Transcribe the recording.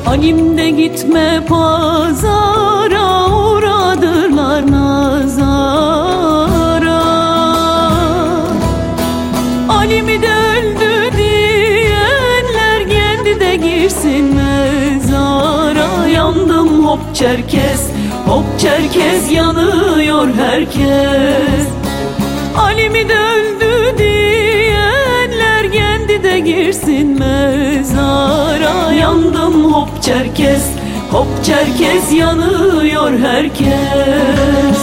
Halim de gitme pazara, uğradırlar nazara. Halim'i de öldü diyenler geldi de girsin mezara. Yandım hop Çerkez, hop Çerkez, yanıyor herkes. Halim'i de öldü diyenler geldi de girsin mezara. Yandım hop Çerkez, hop Çerkez, yanıyor herkes.